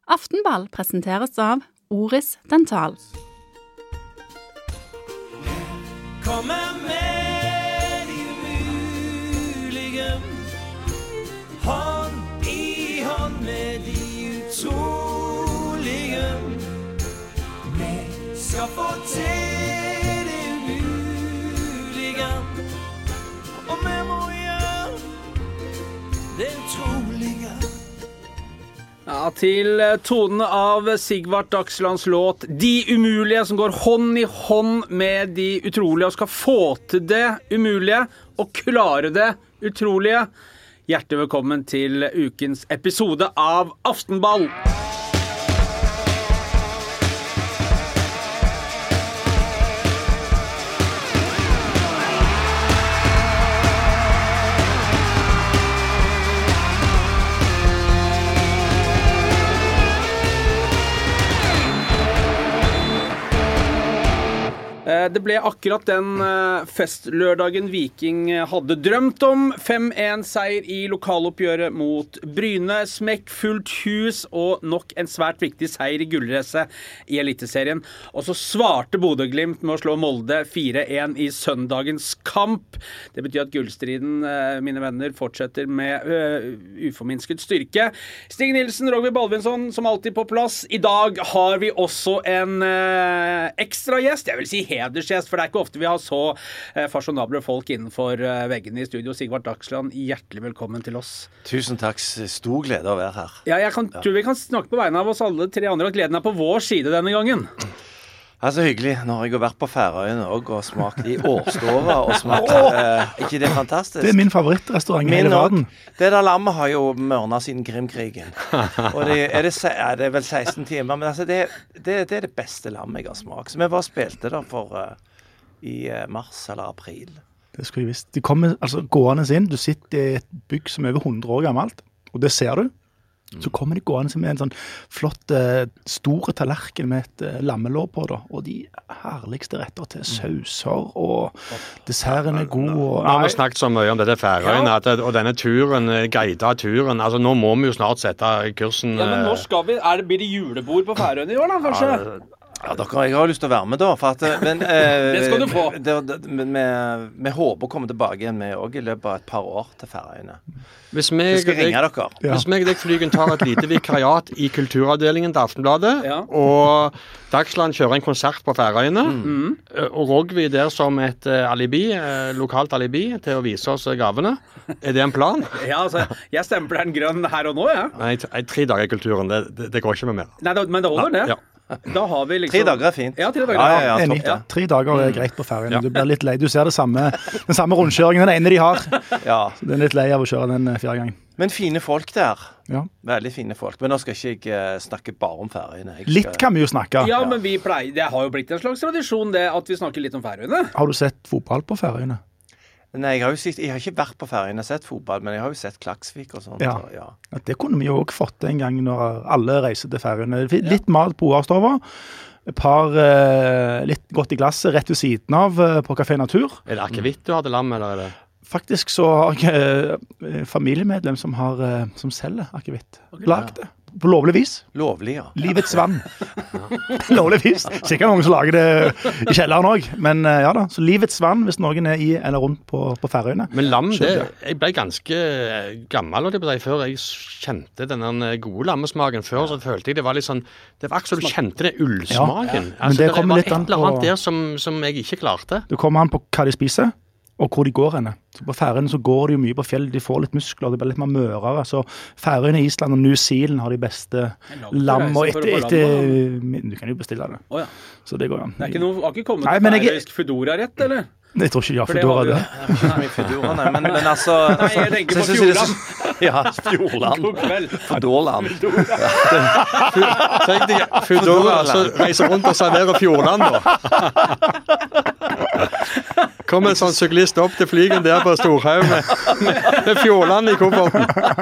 Aftenball presenteres av Oris Dental. Kommer med de umulige, hånd i hånd med de utrolige. Vi skal få til det umulige, og vi må gjøre det utrolige. Ja, til tonen av Sigvart Dagslands låt De umulige, som går hånd i hånd med de utrolige og skal få til det umulige og klare det utrolige. Hjertelig velkommen til ukens episode av Aftenball. Det ble akkurat den festlørdagen Viking hadde drømt om. 5-1-seier i lokaloppgjøret mot Bryne, smekkfullt hus og nok en svært viktig seier i gullracet i Eliteserien. Og så svarte Bodø/Glimt med å slå Molde 4-1 i søndagens kamp. Det betyr at gullstriden, mine venner, fortsetter med uforminsket styrke. Stig Nilsen, Roger Balvinsson, som alltid på plass. I dag har vi også en ekstra gjest, jeg vil si hedersgjest, for det er ikke ofte vi har så fasjonable folk innenfor veggene i studio. Sigvart Dagsland, hjertelig velkommen til oss. Tusen takk, stor glede å være her. Ja, tror vi kan snakke på vegne av oss alle tre andre, at gleden er på vår side denne gangen. Altså hyggelig, nå har jeg vært på Færøyene og smakt i Årstova og smakt, ikke det fantastisk? Det er min favorittrestaurant i hele verden. Det der lammet har jo mørnet siden Krimkrigen, og det er vel 16 timer, men altså det er det beste lammet jeg har smakt. Så vi bare spilte der i mars eller april. Det skulle jeg visst. De kommer altså gående inn, du sitter i et bygg som er over 100 år gammelt, og det ser du. Så kommer de gående med en sånn flott, store tallerken med et lammelår på da, og de herligste retter til sauser, og desserten er god. Og, nå har vi snakket så mye om dette Færøyene, og denne turen, guidet turen, altså nå må vi jo snart sette kursen. Ja, men når skal vi, blir det julebord på Færøyene i år da, kanskje? Ja, jeg har lyst til å være med da, men det skal du få. Vi håper å komme tilbake igjen med også i løpet av et par år til Færøyene. Hvis jeg flygen tar et lite vikariat i kulturavdelingen til Aftenbladet, og Dagsland kjører en konsert på Færøyene, og Rogvi der som et alibi, lokalt alibi, til å vise oss gavene. Er det en plan? Ja, altså, jeg stempler den grønn her og nå, ja. Nei, 3 dager i kulturen, det går ikke med mer. Nei, men det holder det. Ja. Da har vi liksom 3 dager er fint. Ja, 3 dager. Ja, 3 dager er greit på Færøyene. Du blir litt lei. Du ser den samme rundkjøringen, den ene de har. Ja. Så du er litt lei av å kjøre den 4 ganger. Men fine folk der. Ja. Veldig fine folk. Men nå skal ikke jeg snakke bare om Færøyene. Litt kan vi jo snakke. Ja, men det har jo blitt en slags tradisjon det at vi snakker litt om Færøyene. Har du sett fotball på Færøyene? Nei, jeg har ikke vært på Færøyene og sett fotball, men jeg har jo sett Klaksvik og sånt. Ja. Ja, det kunne vi jo også fått en gang når alle reiser til Færøyene. Litt mat på Årstova, et par litt godt i glasset rett ved siden av på Café Natur. Er det akevitt du hadde lam, eller er det? Faktisk så har jeg familiemedlem som selger akevitt. Lagt det. På lovlig vis. Lovlig, ja. Livets vann. Lovlig vis. Sikkert noen som lager det i kjelleren også. Men ja da, så livets vann hvis noen er i eller rundt på Færøyene. Men lam, jeg ble ganske gammel før jeg kjente denne gode lammesmaken. Før så følte jeg det var litt sånn, det var akkurat så du kjente det ullsmaken. Ja, men det kommer litt an på... et eller annet der som jeg ikke klarte. Det kommer an på hva de spiser. Og hvor de går henne. Så på Færøyene så går de jo mye på fjell, de får litt muskler, de blir litt mer mørere. Så Færøyene, Island og New Zealand har de beste lam, og du kan jo bestille det. Oh, ja. Så det går an. Det er har ikke kommet til færøysk Foodora-rett, eller? Jeg tror ikke Foodora det. Foodora, men altså... Nei, jeg tenker på Fjordland. Ja, Fjordland. God kveld. Foodorland. Tenk deg, Foodora, så reiser rundt og serverer Fjordland, da. Kommer en sånn syklist opp til flygen der på Storhaug med Fjordland i kofferten.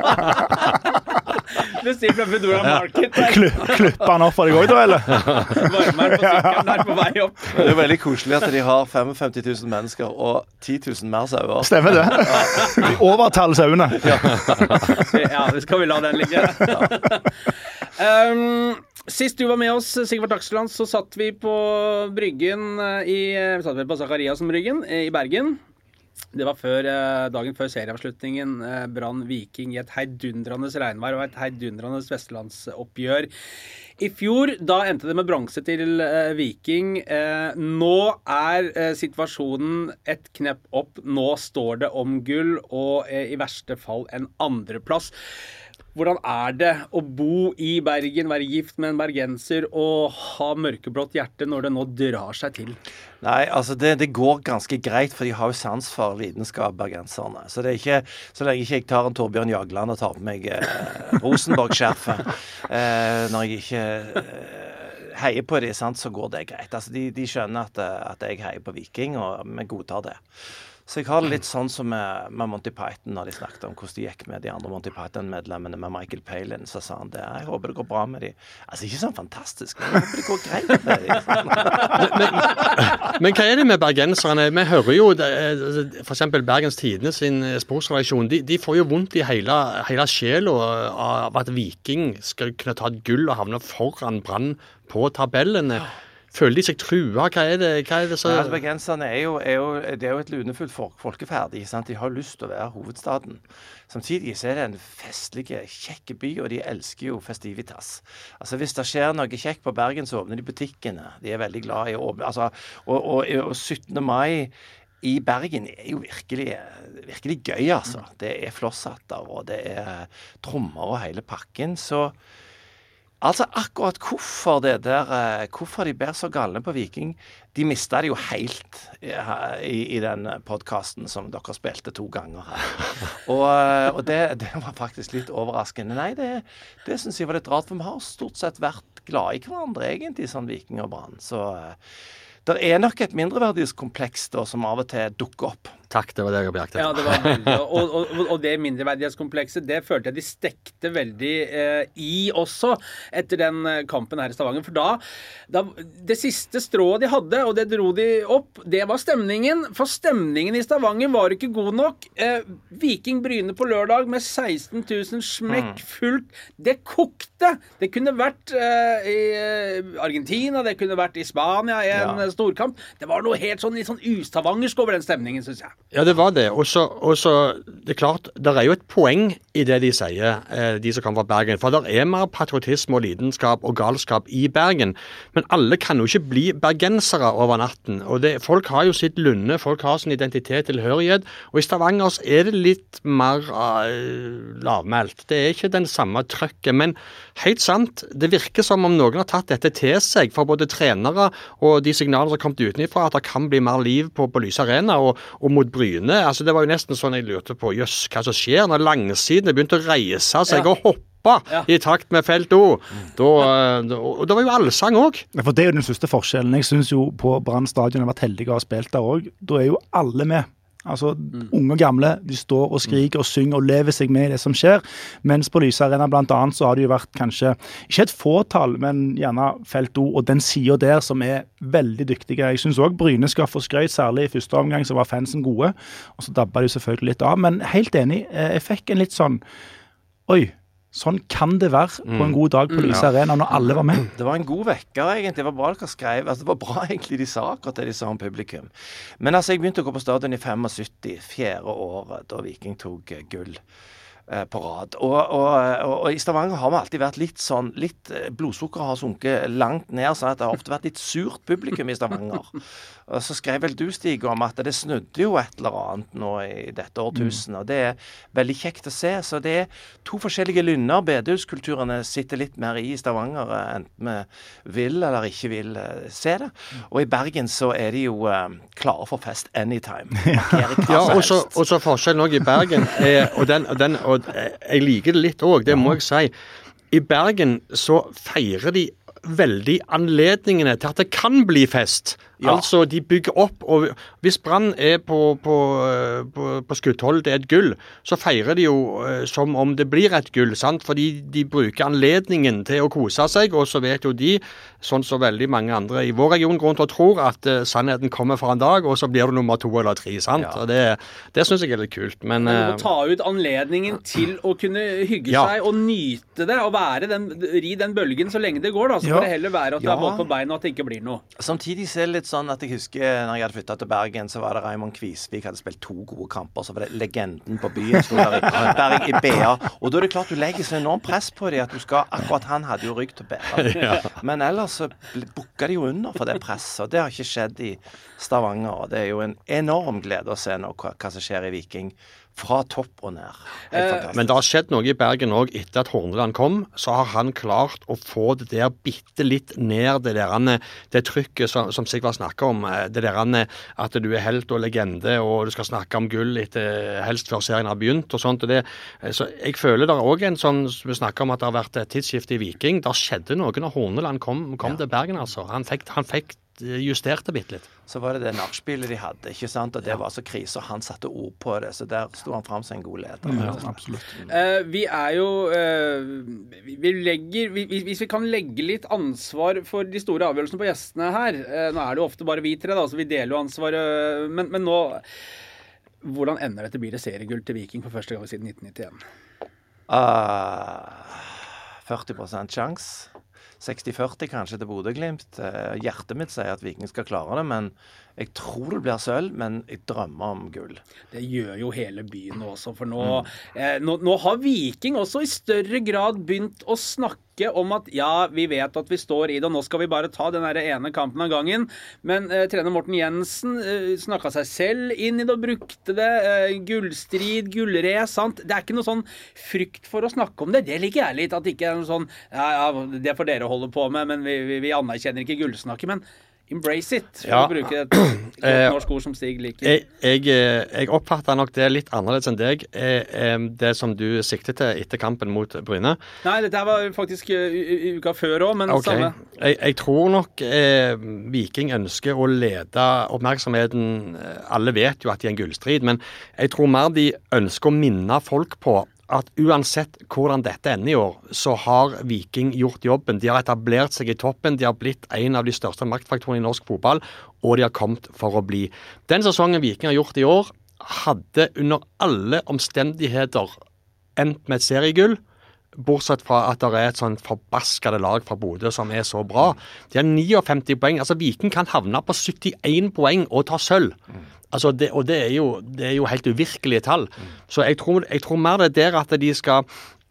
Bestilt fra Foodora Market. Klipper han opp for deg også da, eller? Varmer på sykkelen der på vei opp. Det er veldig koselig at de har 55 000 mennesker og 10 000 mer sauer. Stemmer det. De overtaler sauene. Ja, det skal vi la den ligge. Sist du var med oss, Sigvart Dagsland, så satt vi på Bryggen på Zakariasen-bryggen i Bergen. Det var dagen før serieavslutningen, Brann Viking i et heidundrende regnvær og et heidundrende vestlandsoppgjør. I fjor, da endte det med bronse til Viking. Nå situasjonen et knepp opp. Nå står det om gull, og i verste fall en andreplass. Hvordan det å bo i Bergen, være gift med en bergenser og ha mørkeblått hjerte når det nå drar seg til? Nei, altså det går ganske greit, for de har jo sans for lidenskap, bergenserne. Så det ikke, så lenge ikke jeg tar en Torbjørn Jagland og tar på meg Rosenborg-skjerfet, når jeg ikke heier på det, sant, så går det greit. Altså de skjønner at jeg heier på Viking, og vi godtar det. Så jeg har det litt sånn som med Monty Python, når de snakket om hvordan de gikk med de andre Monty Python-medlemmene med Michael Palin, så sa han det. Jeg håper det går bra med de. Altså, ikke sånn fantastisk, men jeg håper det går greit med de. Men hva det med bergenserne? Vi hører jo, for eksempel Bergens Tidende sin sportsredaksjon, de får jo vondt i hele sjela av at Viking skal kunne ta et gull og havne foran Brann på tabellene. Føler de seg trua? Hva er det så... Altså, bergenserne det er jo et lunefullt folkeferd, ikke sant? De har lyst til å være hovedstaden. Samtidig så det en festlig, kjekke by, og de elsker jo festivitas. Altså, hvis det skjer noe kjekk på Bergen, så åpner de butikkene. De veldig glad i å åpne. Altså, og 17. mai i Bergen jo virkelig gøy, altså. Det flosshatter, og det trommer og hele pakken, så... Altså akkurat hvorfor de ber så galne på Viking, de mistet det jo helt i den podcasten som dere spilte 2 ganger her. Og det var faktisk litt overraskende. Nei, det synes jeg var litt rart, for vi har stort sett vært glad i hverandre egentlig, sånn Viking og Brann. Så det nok et mindreverdighetskompleks da, som av og til dukker opp. Takk, det var det jeg har bejaktet. Ja, det var veldig, og det mindreverdighetskomplekset, det følte jeg de stekte veldig i også etter den kampen her i Stavanger. For det siste strået de hadde, og det dro de opp, det var stemningen. For stemningen i Stavanger var ikke god nok. Viking Bryne på lørdag med 16 000 smekk fullt. Det kokte! Det kunne vært i Argentina, det kunne vært i Spania i en storkamp. Det var noe helt sånn, litt sånn ustavangersk over den stemningen, synes jeg. Ja, det var det. Og så det klart, det jo et poeng i det de sier, de som kommer fra Bergen. For det mer patriotisme og lidenskap og galskap i Bergen. Men alle kan jo ikke bli bergensere over natten. Og folk har jo sitt lunde, folk har sin identitet, tilhørighet. Og i Stavanger det litt mer lavmælt. Det ikke den samme trøkket. Men helt sant, det virker som om noen har tatt dette til seg, for både trenere og de signalene som har kommet utenfra, at det kan bli mer liv på Lyse Arena og mot Bryne. Altså, det var jo nesten sånn jeg lurte på, hva som skjer når langsidene begynte å reise seg og hoppe i takt med felt O. Og det var jo allsang også. Ja, for det jo den største forskjellen. Jeg synes jo på Brann stadion har vært heldige å ha spilt der også. Da jo alle med. Altså, unge og gamle, de står og skriker og synger og lever seg med i det som skjer. Mens på Lyse Arena blant annet så har det jo vært kanskje, ikke et fåtall, men gjerne felt O, og den siden der som veldig dyktige. Jeg synes også Bryne skal få skrøyt, særlig i første omgang så var fansen gode, og så dabba de selvfølgelig litt av. Men helt enig, jeg fikk en litt sånn, sånn kan det være på en god dag på Lyse Arena når alle var med. Det var en god vekker egentlig, det var bra dere skrev, altså det var bra egentlig de sa akkurat det de sa om publikum. Men altså jeg begynte å gå på stadion i 75, 4. året da Viking tok gull på rad. Og i Stavanger har vi alltid vært litt blodsukker har sunket langt ned, sånn at det har ofte vært litt surt publikum i Stavanger. Og så skrev vel du, Stig, om at det snudde jo et eller annet nå i dette årtusen, og det veldig kjekt å se. Så det 2 forskjellige lynner. Bedehuskulturene sitter litt mer i Stavanger, enten vi vil eller ikke vil se det. Og i Bergen så de jo klare for fest anytime. Ja, og så forskjellen også i Bergen, og jeg liker det litt også, det må jeg si. I Bergen så feirer de veldig anledningene til at det kan bli fest. Altså, de bygger opp, og hvis Brann på skutthold til et gull, så feirer de jo som om det blir et gull, sant? Fordi de bruker anledningen til å kose seg, og så vet jo de, sånn som veldig mange andre i vår region, grunn til å tro at sannheten kommer for en dag, og så blir det nummer 2 eller 3, sant? Og det synes jeg er litt kult. Men du må ta ut anledningen til å kunne hygge seg og nyte det, og ri den bølgen så lenge det går, da. Så får det heller være at det er holdt på beina, og at det ikke blir noe. Samtidig ser det litt sånn at jeg husker når jeg hadde flyttet til Bergen, så var det Raymond Kvisvik hadde spilt 2 gode kamper, så var det legenden på byen som der i BA, og da er det klart du legger så enormt press på det at du skal, akkurat han hadde jo rygg til BA. Men ellers så bukker de jo under for det presset, og det har ikke skjedd i Stavanger, og det er jo en enorm glede å se nå hva som skjer i Viking. Fra topp og ned. Men det har skjedd noe i Bergen også. Etter at Horneland kom, så har han klart å få det der bitte litt ned, det trykket som Sigvard snakker om, det der at du er helt og legende, og du skal snakke om gull etter helst før serien har begynt, og sånt. Så jeg føler det også en sånn, vi snakker om at det har vært et tidsskifte i Viking. Det skjedde noe når Horneland kom til Bergen, altså. Han fikk justerte bitte litt. Så var det nachspielet de hadde, ikke sant? Og det var så krise, og han satte ord på det, så der sto han frem som en god leder. Absolutt. Vi er jo hvis vi kan legge litt ansvar for de store avgjørelsene på gjestene her, nå er det jo ofte bare vi 3 da, så vi deler jo ansvaret, men nå, hvordan ender det? Blir det seriegull til Viking for første gang siden 1991? 40% sjans. 60-40 kanskje til Bodø/Glimt. Hjertet mitt sier at Viking skal klare det, men jeg tror det blir sølv, men jeg drømmer om gull. Det gjør jo hele byen også, for nå har Viking også i større grad begynt å snakke om at ja, vi vet at vi står i det, og nå skal vi bare ta den der ene kampen av gangen. Men trener Morten Jensen snakket seg selv inn i det og brukte det. Gullstrid, gullre, sant? Det er ikke noe sånn frykt for å snakke om det. Det liker jeg litt, at det ikke er noe sånn, ja, det får dere holde på med, men vi anerkjenner ikke gullsnakket, men embrace it, for å bruke et norsk ord som Stig liker. Jeg oppfatter nok det litt annerledes enn deg, det som du siktet til etter kampen mot Bryne. Nei, dette var faktisk uka før også, men samme. Jeg tror nok Viking ønsker å lede oppmerksomheten. Alle vet jo at de er en gullstrid, men jeg tror mer de ønsker å minne folk på at uansett hvordan dette ender i år, så har Viking gjort jobben. De har etablert seg i toppen, de har blitt en av de største maktfaktorene i norsk fotball, og de har kommet for å bli. Den sesongen Viking har gjort i år, hadde under alle omstendigheter endt med et seriegull, bortsett fra at det er et sånn forbaskede lag fra Bodø som er så bra. De har 59 poeng. Altså Viking kan havne på 71 poeng og ta sølv. Altså det er jo helt uvirkelige tall. Så jeg tror mer det der at de skal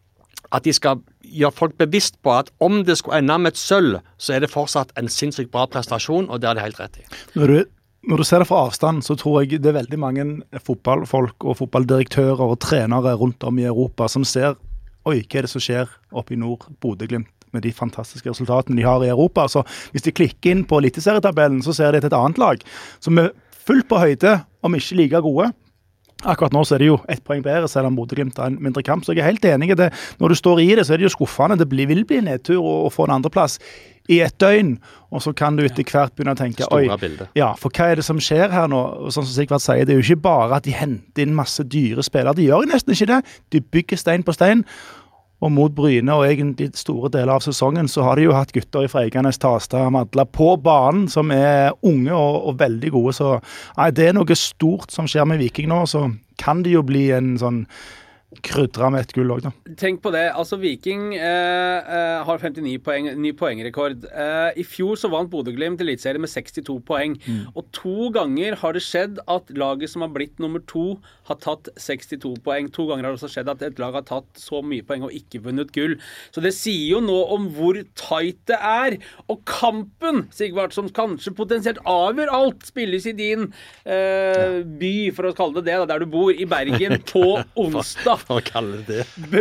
gjøre folk bevisst på at om det skulle ende med et sølv, så er det fortsatt en sinnssykt bra prestasjon, og det er det helt rett i. Når du ser det fra avstand, så tror jeg det er veldig mange fotballfolk og fotballdirektører og trenere rundt om i Europa som ser, oi, hva er det som skjer oppe i nord, Bodø/Glimt, med de fantastiske resultatene de har i Europa. Så hvis de klikker inn på eliteserietabellen, så ser de et annet lag som er fullt på høyde, om ikke like gode. Akkurat nå så er det jo 1 poeng bedre, selv om Bodø/Glimt har en mindre kamp, så jeg er helt enig i det. Når du står i det, så er det jo skuffende. Det vil bli nedtur å få en andreplass i et døgn, og så kan du etter hvert begynne å tenke, oi, ja, for hva er det som skjer her nå? Og sånn som Sigvard sier, det er jo ikke bare at de henter inn masse dyre spillere, de gjør nesten ikke det. De bygger stein på stein, og mot Bryne, og egentlig store deler av sesongen, så har de jo hatt gutter i Freiganes, Tastad, Madla på banen, som er unge og veldig gode, så nei, det er noe stort som skjer med Viking nå, så kan det jo bli en sånn krydra med et gull også, da. Tenk på det, altså Viking har 59 poeng, ny poengrekord. I fjor så vant Bodø/Glimt eliteserien med 62 poeng, og 2 ganger har det skjedd at laget som har blitt nummer 2 har tatt 62 poeng. 2 ganger har det også skjedd at et lag har tatt så mye poeng og ikke vunnet gull. Så det sier jo nå om hvor tight det er, og kampen, Sigvard, som kanskje potensielt avgjør alt, spilles i din by, for å kalle det, der du bor, i Bergen, på onsdag. For å kalle det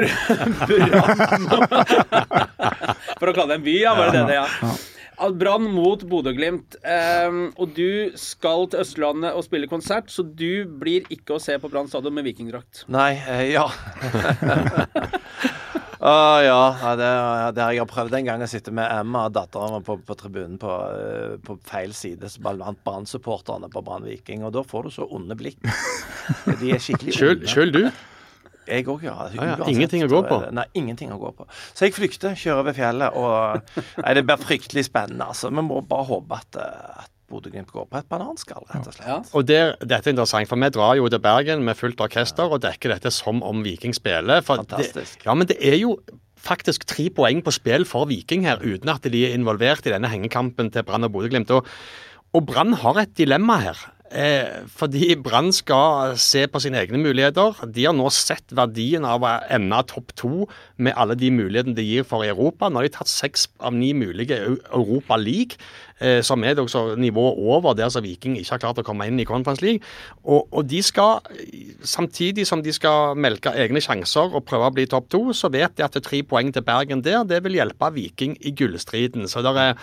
For å kalle det en by, ja, var det det, ja. Brann mot Bodø/Glimt, og du skal til Østlandet og spille konsert, så du blir ikke å se på Brann stadion med vikingdrakt. Nei, ja. Det har jeg prøvd en gang å sitte med Emma og datteren på tribunen på feil side, så blant Brann-supporterne på Brann Viking, og da får du så onde blikk. De skikkelig onde. Selv du? Jeg også, Ingenting å gå på? Nei, ingenting å gå på. Så jeg flykter, kjører over fjellet, og det blir fryktelig spennende, altså. Vi må bare håpe at Bodø/Glimt går på et bananskall, rett og slett. Ja. Og dette er interessant, for vi drar jo til Bergen med fullt orkester og dekker dette som om Viking spiller. Fantastisk. Men det er jo faktisk 3 poeng på spill for Viking her, uten at de er involvert i denne hengekampen til Brann og Bodø/Glimt. Og Brann har et dilemma her. Fordi Brann skal se på sine egne muligheter. De har nå sett verdien av å ende topp 2 med alle de mulighetene de gir for Europa. Nå har de tatt 6 av 9 mulige Europa League, som er også nivået over der så Viking ikke har klart å komme inn i Conference League. Og de skal, samtidig som de skal melke egne sjanser og prøve å bli topp 2, så vet de at 3 poeng til Bergen der, det vil hjelpe Viking i gullstriden. Så der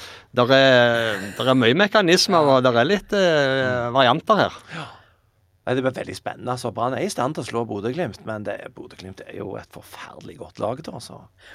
er mye mekanismer, og der er litt varianter her. Ja. Nei, det blir veldig spennende. Altså, Brann er i stand til å slå Bodø/Glimt, men Bodø/Glimt er jo et forferdelig godt lag. Altså.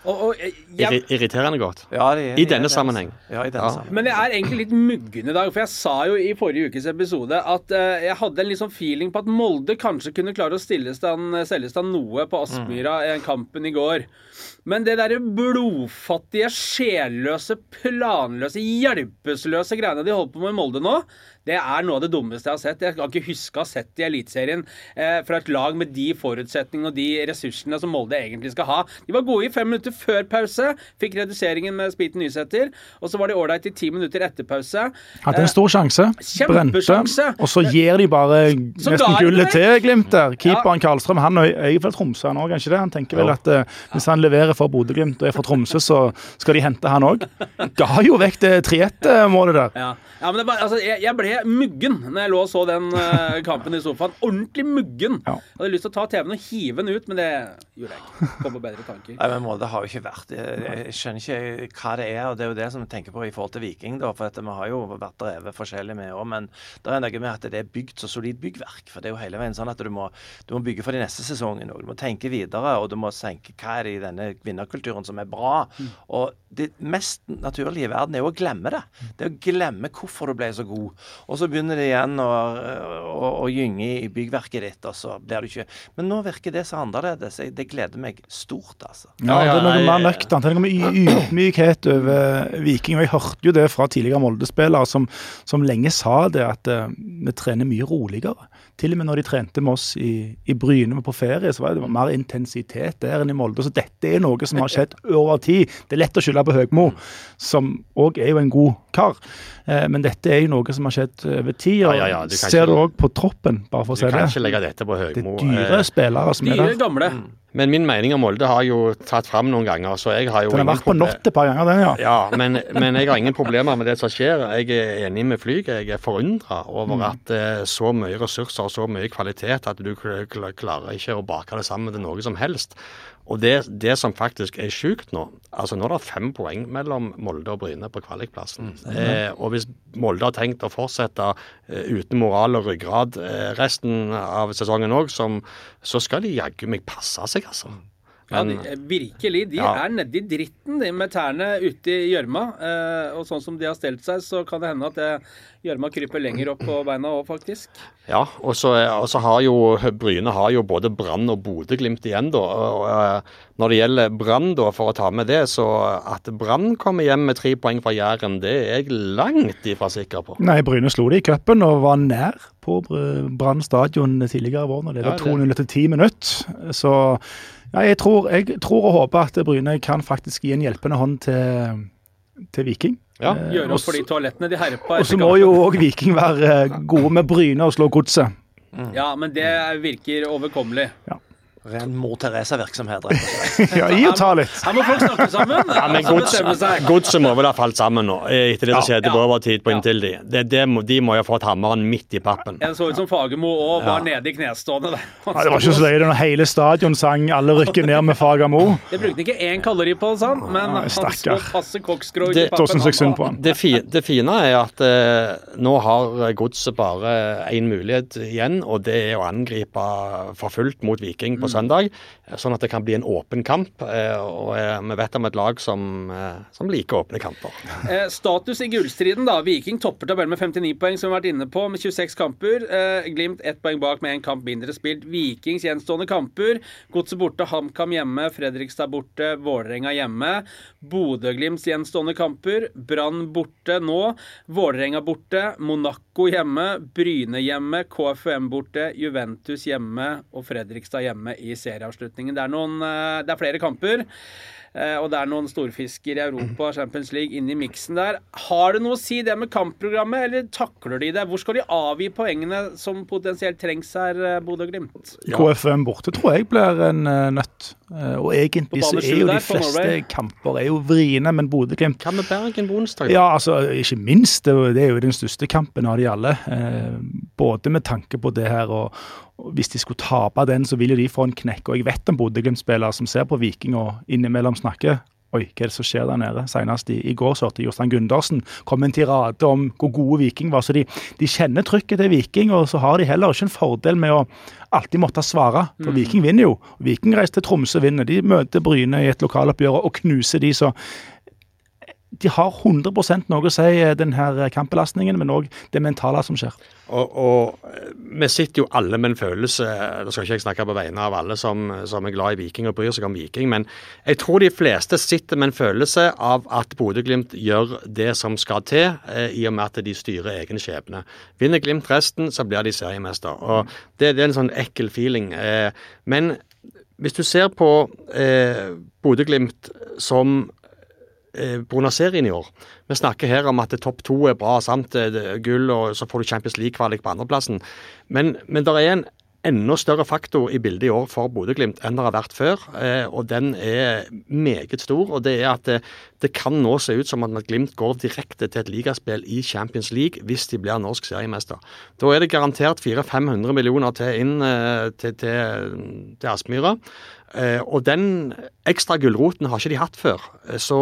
Irriterende godt. Ja, I denne sammenheng. Ja, i denne sammenheng. Men jeg er egentlig litt muggen i dag, for jeg sa jo i forrige ukes episode at jeg hadde en liksom feeling på at Molde kanskje kunne klare å selge i stand noe på Aspmyra i kampen i går. Men det der blodfattige, sjelløse, planløse, hjelpeløse greiene de holder på med i Molde nå, det er noe av det dummeste jeg har sett. Jeg kan ikke huske å ha sett i Eliteserien fra et lag med de forutsetningene og de ressursene som Molde egentlig skal ha. De var gode i 5 minutter før pause, fikk reduseringen med Spiten Nysæter, og så var de ålreit i 10 minutter etter pause. Hadde en stor sjanse, Kjempesjanse. Og så gir de bare nesten gullet til Glimt der. Keeperen Karlstrøm, han er fra Tromsø han også, kanskje det? Han tenker vel at hvis han leverer for Bodø/Glimt og er fra Tromsø, så skal de hente han også. Ga jo vekk det 3-1-målet der. Ja, men det bare, altså, jeg ble muggen når jeg lå og så den kampen i sofaen. Ordentlig muggen. Ja. Jeg hadde lyst til å ta TV-en og hive den ut, men det gjorde jeg ikke. Kom på bedre tanker. Nei, men Molde har jo ikke vært Jeg skjønner ikke hva det er, og det er jo det som jeg tenker på i forhold til Viking, da, for at vi har jo vært drevet forskjellig med år, men det er noe med at det er bygd så solid byggverk, for det er jo hele veien sånn at du må bygge for de neste sesongene, og du må tenke videre, og du må tenke hva er det i denne vinnerkulturen som er bra, og det mest naturlige i verden er jo å glemme det. Det er å glemme hvorfor du ble så god. Og så begynner det igjen å gynge i byggverket ditt, og så blir du ikke. Men nå virker det så annerledes. Det gleder meg stort, altså. Ja, det er noe mer nøkternt. Det er noe med ydmykhet over Viking. Og jeg hørte jo det fra tidligere Molde-spillere som lenge sa det, at vi trener mye roligere. Til og med når de trente med oss i Bryne på ferie, så var det mer intensitet der enn i Molde. Så dette er noe som har skjedd over tid. Det er lett å skylde på Høgmo, som også er jo en god kar. Men dette er jo noe som har skjedd over tid, og ser du også på troppen, bare for å se det. Du kan ikke legge dette på Høgmo. Det er dyre spillere som er der. Dyre gamle. Men min mening om Molde har jo tatt fram noen ganger, så jeg har jo den har vært på nott et par ganger, den, ja. Ja, men jeg har ingen problemer med det som skjer. Jeg er enig med Flyg. Jeg er forundret over at så mye ressurser og så mye kvalitet at du klarer ikke å bake det sammen til noe som helst. Og det som faktisk er sykt nå, altså nå er det 5 poeng mellom Molde og Bryne på kvalikplassen. Og hvis Molde har tenkt å fortsette uten moral og ryggrad resten av sesongen også, så skal de jaggu meg passe seg, altså. Men, virkelig. De er nede i dritten med tærne ute i gjørma. Og sånn som de har stelt seg, så kan det hende at gjørma kryper lenger opp på beina også, faktisk. Ja, og så har jo Bryne har jo både Brann og Bodø/Glimt igjen, da. Og når det gjelder Brann, da, for å ta med det, så at Brann kommer hjem med 3 poeng fra Jæren, det er jeg langt ifra sikker på. Nei, Bryne slo det i cupen og var nær på Brann stadion tidligere i vår, når det var 2-0 etter 10 minutter. Så ja, jeg tror og håper at Bryne kan faktisk gi en hjelpende hånd til Viking. Ja, gjøre opp for de toalettene de herper. Og så må jo også Viking være gode med Bryne og slå Godset. Ja, men det virker overkommelig. Ja. Ren Mor Teresa-virksomhet, rett og slett. Ja, gi og ta litt. Her må folk snakke sammen. Ja, men Godset må vel ha falt sammen nå, etter det som skjedde på overtid på inntil de. De må jo ha fått hammeren midt i pappen. Jeg så ut som Fagermo og var nede i knestående der. Ja, det var ikke så løye når hele stadion sang alle rykker ned med Fagermo. Det brukte ikke 1 kalori på, sånn, men han så passe kokkskrå i pappen. Det fine er at nå har Godset bare en mulighet igjen, og det er å angripe for fullt mot Viking på søndag, sånn at det kan bli en åpen kamp, og vi vet om et lag som liker åpne kamper. Status i gullstriden da, Viking topper tabellen med 59 poeng som vi har vært inne på, med 26 kamper, Glimt 1 poeng bak med en kamp mindre spilt, Vikings gjenstående kamper, Godset borte, HamKam hjemme, Fredrikstad borte, Vålerenga hjemme, Bodø-Glimts gjenstående kamper, Brann borte nå, Vålerenga borte, Monaco hjemme, Bryne hjemme, KFUM borte, Juventus hjemme og Fredrikstad hjemme i serieavslutningen. Det er flere kamper, og det er noen storfisker i Europa, Champions League, inn i miksen der. Har det noe å si det med kampprogrammet, eller takler de det? Hvor skal de avgi poengene som potensielt trengs her, Bodø og Glimt? Ja. KFM borte tror jeg blir en nøtt. Og egentlig så jo de fleste kamper jo vriene, men Bodø og Glimt... Hva med Bergen på onsdag? Ja, altså, ikke minst. Det jo den største kampen av de alle. Både med tanke på det her, og hvis de skulle tape den, så vil jo de få en knekk. Og jeg vet om Bodø og Glimt-spillere som ser på Viking og innimellom snakker. Oi, hva det som skjer der nede? Senest i går så hørte Jostein Gundersen komme en tirade om hvor gode Viking var. Så de kjenner trykket til Viking, og så har de heller ikke en fordel med å alltid måtte svare. For Viking vinner jo. Viking reiser til Tromsø og vinner. De møter Bryne i et lokaloppgjør og knuser de, så de har 100% noe å si den her kampbelastningen, men også det mentale som skjer. Og vi sitter jo alle med en følelse, da skal ikke jeg snakke på vegne av alle som glad i Viking og bryr seg om Viking, men jeg tror de fleste sitter med en følelse av at Bodø-Glimt gjør det som skal til, i og med at de styrer egen skjebne. Vinner Glimt resten, så blir de seriemester. Og det en sånn ekkel feeling. Men hvis du ser på Bodø-Glimt som på grunn av serien i år. Vi snakker her om at topp 2 bra, samt gull, og så får du Champions League-kvalik på andreplassen. Men det en enda større faktor i bildet i år for Bodø-Glimt enn det har vært før, og den meget stor, og det at det kan nå se ut som at Glimt går direkte til et ligaspill i Champions League hvis de blir norsk seriemester. Da det garantert 400-500 millioner til inn til Aspmyra. Og den ekstra gullroten har ikke de hatt før, så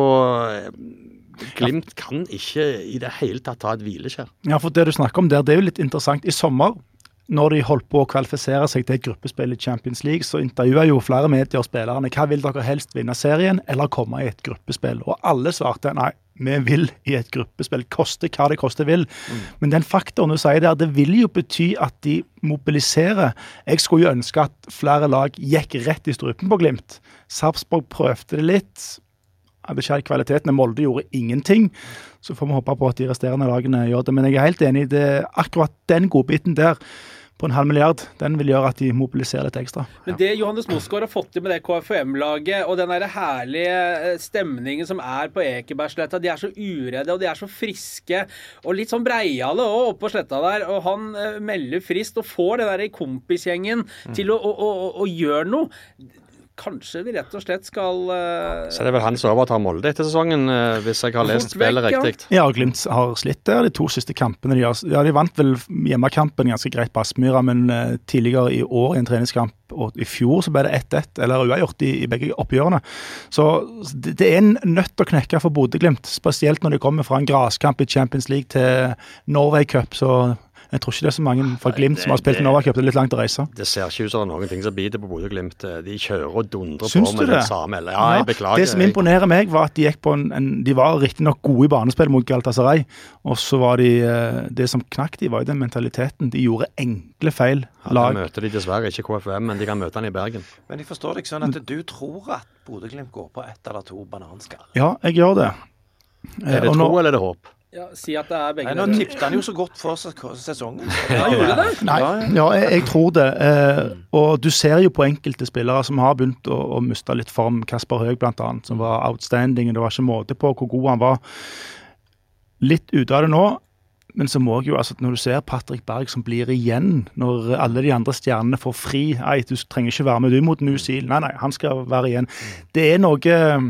Glimt kan ikke i det hele tatt ta et hvileskjær. Ja, for det du snakker om der, det jo litt interessant. I sommer, når de holdt på å kvalifisere seg til et gruppespill i Champions League, så intervjuet jo flere medier og spillerne, hva vil dere helst vinne serien, eller komme i et gruppespill? Og alle svarte, nei, vi vil i et gruppespill, koste hva det koste vil. Men den faktoren du sier der, det vil jo bety at de mobiliserer. Jeg skulle jo ønske at flere lag gikk rett i strupen på Glimt. Sarpsborg prøvde det litt, hadde ikke hatt kvaliteten, Molde gjorde ingenting, så får vi håpe på at de resterende lagene gjør det. Men jeg helt enig i det, akkurat den godbiten der, på 500 million, den vil gjøre at de mobiliserer litt ekstra. Men det Johannes Mosgaard har fått til med det KFUM-laget, og den der herlige stemningen som på Ekebergsletta, de så uredde, og de så friske, og litt sånn breiale også oppe på sletta der, og han melder frist og får det der i kompisgjengen til å gjøre noe. Kanskje vi rett og slett skal... Så det vel han som overtar Molde etter sesongen, hvis jeg har lest spillet riktig. Ja, og Glimt har slitt der de 2 siste kampene. De vant vel hjemmekampen ganske greit på Aspmyra, men tidligere i år i en treningskamp, og i fjor så ble det 1-1, eller uavgjort i begge oppgjørene. Så det en nødt å knekke for Bodø-Glimt, spesielt når de kommer fra en graskamp i Champions League til Norway Cup, så... Jeg tror ikke det så mange fra Glimt som har spilt i Norway Cup. Det litt langt å reise. Det ser ikke ut som noen ting som biter på Bodø-Glimt. De kjører og dundrer på med den samme. Ja, jeg beklager. Det som imponerer meg var at de gikk på de var riktig nok gode i banespill mot Galatasaray, og så var det som knakk de var jo den mentaliteten. De gjorde enkle feil. Da møter de dessverre ikke KFUM, men de kan møte han i Bergen. Men jeg forstår det ikke sånn at du tror at Bodø-Glimt går på 1 eller 2 bananskall. Ja, jeg gjør det. Det tro eller det håp? Ja, si at det begge. Nei, nå tippte han jo så godt for sesongen. Ja, gjorde det? Nei, ja, jeg tror det. Og du ser jo på enkelte spillere som har begynt å miste litt form. Kasper Høeg blant annet, som var outstanding. Det var ikke måte på hvor god han var. Litt ute av det nå, men så må jeg jo, altså når du ser Patrick Berg som blir igjen, når alle de andre stjernene får fri, nei, du trenger ikke være med, du mot New Zealand. Nei, han skal være igjen. Det noe...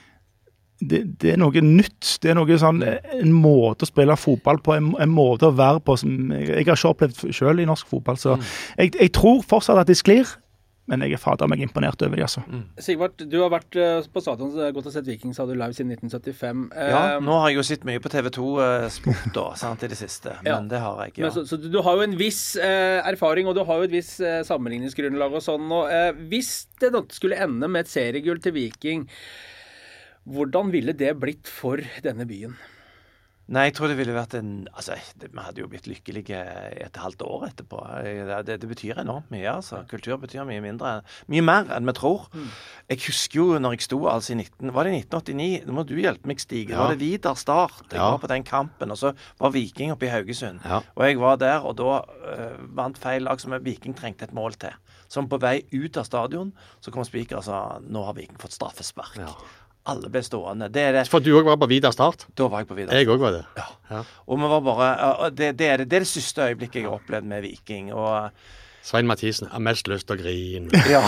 Det noe nytt, det noe sånn, en måte å spille fotball på, en måte å være på som jeg har ikke opplevd selv i norsk fotball, så jeg tror fortsatt at de sklir, Men jeg fader meg imponert over de, altså. Sigvart, du har vært på stadion, godt å sett Viking, sa du live siden 1975. Ja, nå har jeg jo sett mye på TV2 Sport da, sant, i det siste. Men det har jeg, ja. Men så du har jo en viss erfaring, og du har jo et viss sammenligningsgrunnlag og sånn. Og hvis det skulle ende med et seriegull til Viking, hvordan ville det blitt for denne byen? Nei, jeg tror det ville vært vi hadde jo blitt lykkelige et halvt år etterpå. Det betyr enormt mye, altså. Kultur betyr mye mer enn vi tror. Jeg husker jo når jeg sto altså var det 1989? Nå må du hjelpe meg, Stig. Var det Vidar Start? Jeg var på den kampen, og så var Viking oppe i Haugesund. Og jeg var der, og da vant feil lag som Viking trengte et mål til. Som på vei ut av stadion, så kom speaker og sa, nå har Viking fått straffespark. Alle ble stående. For du også var på Vidar Start? Da var jeg på Vidar Start. Jeg også var det. Ja. Og vi var bare, det er det siste øyeblikket jeg har opplevd med Viking, og Svein Mathisen har mest lyst til å grine. Ja.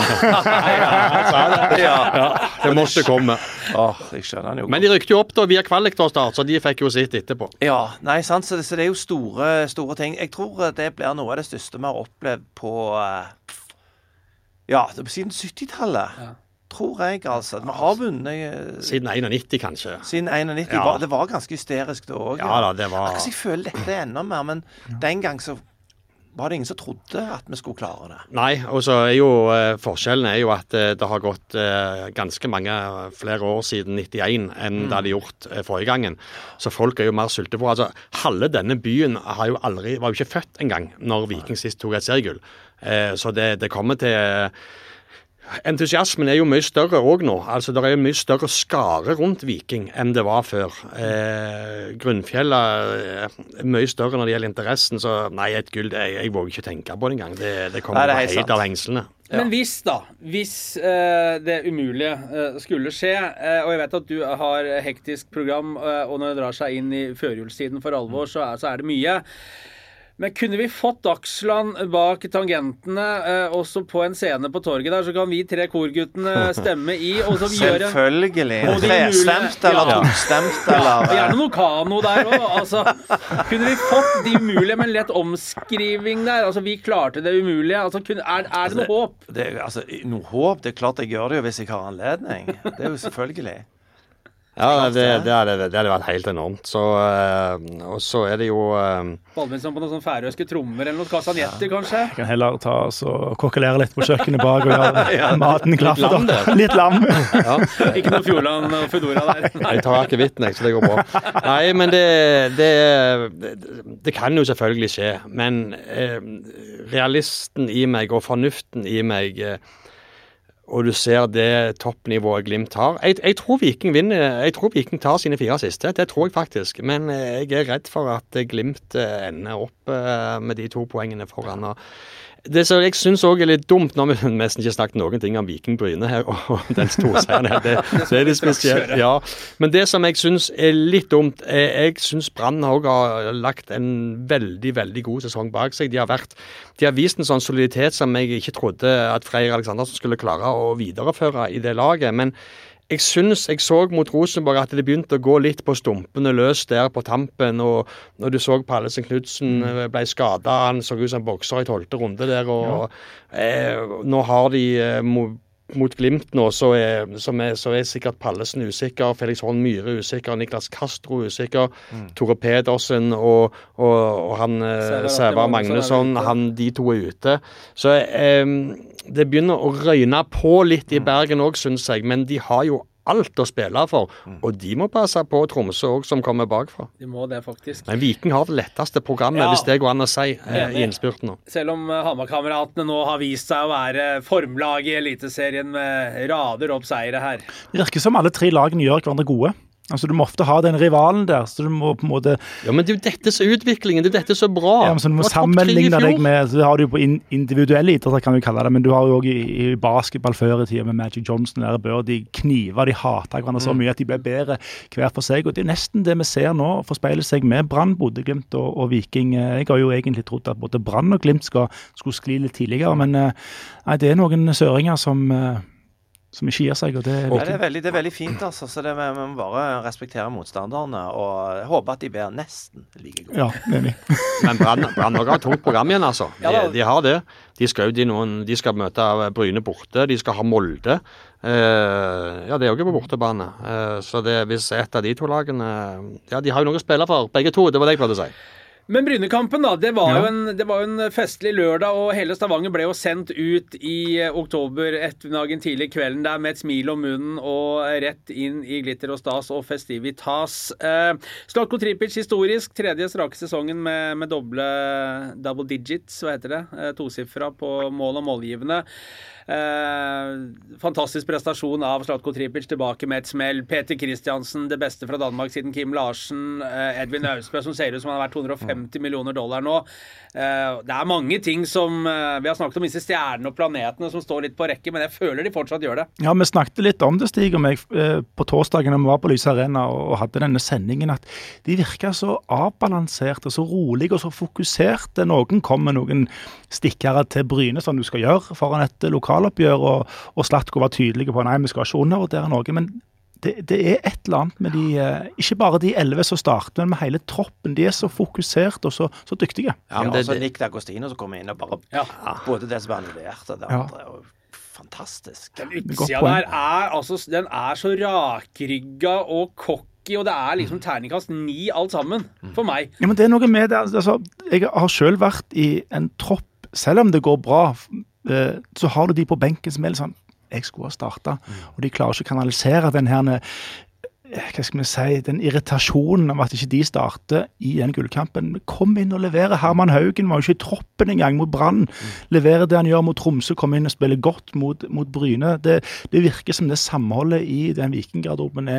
Det måtte komme. Jeg skjønner han jo godt. Men de rykte jo opp da via kvalik da Start, så de fikk jo sitt etterpå. Ja, nei, sant, så det er jo store ting. Jeg tror det blir noe av det største vi har opplevd på, siden 70-tallet. Tror jeg, altså. Vi har vunnet Siden 91, kanskje. Siden 91. Det var ganske hysterisk da også. Ja da, det var Akkurat jeg føler dette enda mer, men den gang så var det ingen som trodde at vi skulle klare det. Nei, og så forskjellen er jo at det har gått ganske mange flere år siden 91 enn det hadde gjort forrige gangen. Så folk er jo mer sulte på. Altså, halve denne byen var jo ikke født engang når Viking sist tok et seriegull. Så det kommer til entusiasmen er jo mye større også nå. Altså, det er jo mye større skare rundt Viking enn det var før. Grunnfjellet er mye større når det gjelder interessen, så nei, et gull, jeg våger ikke tenke på det engang. Det kommer helt av hengslene. Men hvis det umulige skulle skje, og jeg vet at du har hektisk program, og når det drar seg inn i førjulstiden for alvor, så er det mye. Men kunne vi fått Dagsland bak tangentene også på en scene på torget der, så kan vi 3 korguttene stemme i, og så vi gjøre selvfølgelig. Trestemt eller tostemt eller gjerne noe kano der også. Altså, kunne vi fått de umulige med en lett omskriving der? Altså, vi klarte det umulige. Altså, er det noe håp? Noe håp? Det er klart jeg gjør det jo hvis jeg har anledning. Det er jo selvfølgelig. Ja, det hadde vært helt enormt. Så, og så er det jo Ballmenn på noen sånn færøyske trommer eller noen kastanjetter, kanskje? Jeg kan heller ta og kokkelere litt på kjøkkenet bak og gjøre maten klar. Litt lam. Ikke noe Fjordland og Fedora der. Jeg tar akevitten, så det går bra. Nei, men det kan jo selvfølgelig skje. Men realisten i meg og fornuften i meg og du ser det toppnivået Glimt har. Jeg tror Viking vinner. Jeg tror Viking tar sine 4 siste. Det tror jeg faktisk. Men jeg er redd for at Glimt ender opp med de 2 poengene foran. Det som jeg synes også er litt dumt, når vi nesten ikke snakket noen ting om Viking Bryne her, og den storseieren her, det er litt spesielt. Ja. Men det som jeg synes er litt dumt, jeg synes Brann også har lagt en veldig, veldig god sesong bak seg. De har vist en sånn soliditet som jeg ikke trodde at Freyr Aleksandersen skulle klare å videreføre i det laget, men jeg synes jeg så mot Rosenborg at det begynte å gå litt på stumpene løs der på tampen, og når du så Pallesen Knudsen ble skadet, han så ut som bokser i 12. runde der, og nå har de mot Glimt nå, så er sikkert Pallesen usikker, Felix Holm Myhre usikker, Niklas Castro usikker, Tore Pedersen og han Sævar Magnusson, de 2 er ute. Så det begynner å røyne på litt i Bergen også, synes jeg, men de har jo alt å spille for, og de må passe på Tromsø også, som kommer bakfra. De må det faktisk. Men Viking har det letteste programmet, hvis det går an å si, i innspurten nå. Selv om Hamar-kameratene nå har vist seg å være formlag i Eliteserien med rader opp seire her. Det virker som alle 3 lagene gjør hverandre gode. Altså, du må ofte ha den rivalen der, så du må på en måte... Ja, men det er jo dette som utviklingen, det er dette som er bra. Ja, men så du må sammenligne deg med, så har du jo på individuelle idretter, kan du kalle det, men du har jo også i basketball før i tiden med Magic Johnson, der bør de knive, de hater hverandre så mye at de blir bedre hver for seg, og det er nesten det vi ser nå, forspeile seg med Brann, Bodø, Glimt og Viking. Jeg har jo egentlig trodd at både Brann og Glimt skulle skli litt tidligere, men nei, det er noen søringer som som ikke gir seg, og det er viktig. Det er veldig fint, altså. Så vi må bare respektere motstanderne, og jeg håper at de blir nesten like gode. Ja, enig. Men Brann også har et tungt program igjen, altså. De har det. De skal møte Bryne borte, de skal ha Molde. Det er jo ikke på bortebane. Så hvis et av de to lagene de har jo noe å spille for, begge to, det var det jeg prøvde å si. Men Brynekampen da, det var jo en festlig lørdag, og hele Stavanger ble jo sendt ut i oktober ettermiddagen tidlig kvelden der med et smil om munnen og rett inn i glitter og stas og festivitas. Zlatko Tripic historisk, tredje strake sesongen med double digits, hva heter det? Tosifra på mål og målgivende. Fantastisk prestasjon av Zlatko Tripic tilbake med et smell. Peter Christiansen, det beste fra Danmark siden Kim Larsen. Edvin Austbø, som ser ut som han har vært $250 millioner nå. Det er mange ting som vi har snakket om, disse stjernene og planetene som står litt på rekke, men jeg føler de fortsatt gjør det. Ja, vi snakket litt om det, Stig og meg, på torsdagen når vi var på Lyse Arena og hadde denne sendingen, at de virker så avbalanserte, så rolige og så fokuserte. Noen kom med noen stikkere til Bryne som du skal gjøre foran et lokaloppgjør, og Zlatko var tydelige på, nei, vi skal ikke undervurdere noe, men det er et eller annet med ikke bare de 11 som starter, men med hele troppen. De er så fokusert og så dyktige. Ja, men det er Nick D'Agostino som kommer inn og bare både det som er annullert, og det andre er jo fantastisk. Den utsida der den er så rakrygga og cocky, og det er liksom terningkast 9 alt sammen, for meg. Ja, men det er noe med det. Altså, jeg har selv vært i en tropp, selv om det går bra, så har du de på benken som er litt sånn, jeg skulle ha startet, og de klarer ikke å kanalisere den her, hva skal vi si, den irritasjonen av at ikke de starter i en gullkampen. Kom inn og levere. Herman Haugen var jo ikke i troppen en gang mot Brann. Levere det han gjør mot Tromsø, komme inn og spille godt mot Bryne. Det virker som det samholdet i den vikinggarderoben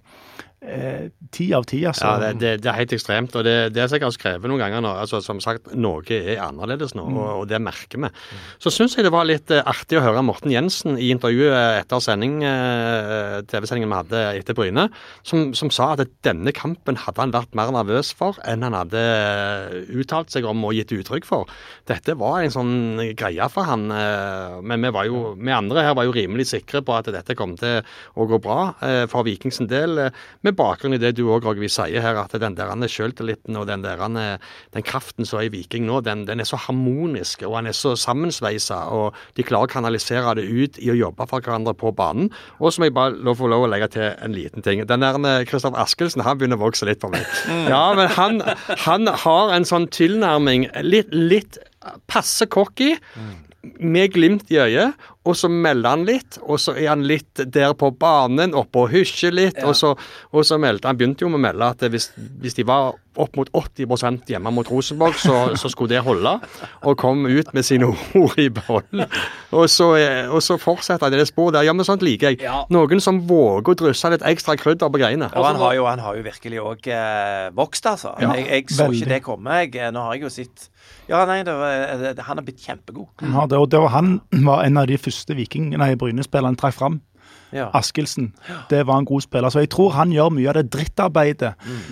10 av 10, altså. Ja, det er helt ekstremt, og det er sikkert skrevet noen ganger nå. Altså, som sagt, noe er annerledes nå, og det merker vi. Så synes jeg det var litt artig å høre Morten Jensen i intervjuet etter TV-sendingen vi hadde etter Bryne, som sa at denne kampen hadde han vært mer nervøs for enn han hadde uttalt seg om og gitt uttrykk for. Dette var en sånn greie for han, men vi andre her var jo rimelig sikre på at dette kom til å gå bra for Vikings del, med bakgrunn i det du også, Roger, sier her, at den der selvtilliten og den kraften som er i Viking nå, den er så harmonisk, og han er så sammensveiset, og de klarer å kanalisere det ut i å jobbe for hverandre på banen. Og så må jeg bare få lov å legge til en liten ting. Den der Kristoffer Askelsen, han begynner å vokse litt på meg. Ja, men han har en sånn tilnærming, litt passe cocky, med glimt i øyet, og så melder han litt, og så er han litt der på banen, oppe og hysjer litt, og så meldte han, begynte jo med å melde at hvis de var opp mot 80% hjemme mot Rosenborg, så skulle det holde, og kom ut med sine ord i behold. Og så fortsetter det spor der. Ja, men sånt liker jeg. Ja. Noen som våger å drysse litt ekstra krydder på greiene. Og han har jo virkelig også vokst, altså. Ja, jeg så ikke det komme. Nå har jeg jo sett. Ja, nei, han har blitt kjempegod. Ja, han var en av de første Bryne-spillerne trakk fram. Ja. Askelsen, det var en god spiller. Så jeg tror han gjør mye av det drittarbeidet,